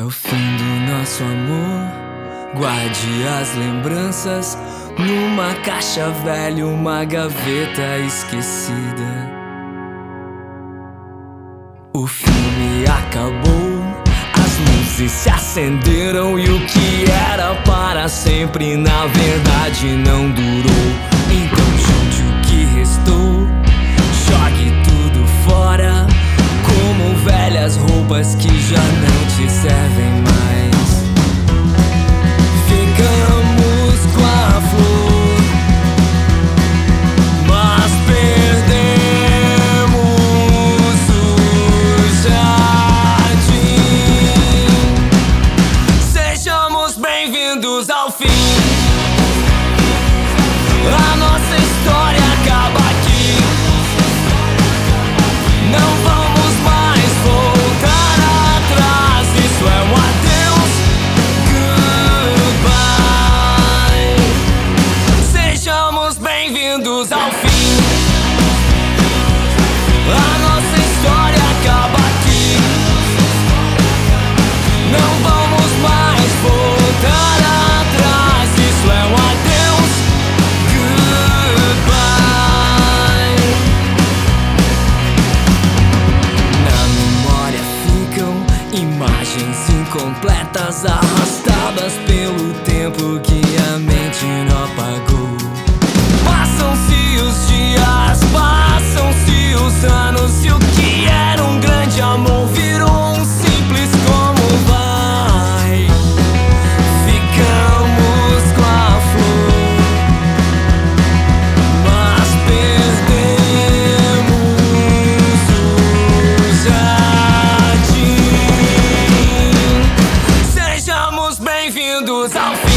o fim do nosso amor. Guarde as lembranças numa caixa velha, uma gaveta esquecida. O filme acabou, as luzes se acenderam e o que era para sempre na verdade não durou. Então junte o que restou, jogue tudo fora, como velhas roupas que já não te servem mais. Ficamos com a flor, mas perdemos o jardim. Sejamos bem-vindos ao fim. A nossa história acaba aqui. Não vamos mais voltar atrás. Isso é um adeus, goodbye. Sejamos bem-vindos ao fim. A nossa história acaba aqui. Não vamos mais voltar atrás. Isso é um adeus, goodbye. Na memória ficam imagens incompletas, arrastadas pelo tempo que a mente não apagou. Passam-se os dias, passam-se os anos, e o que era um grande amor virou um simples como vai. Ficamos com a flor, mas perdemos o jardim. Sejamos bem-vindos ao fim.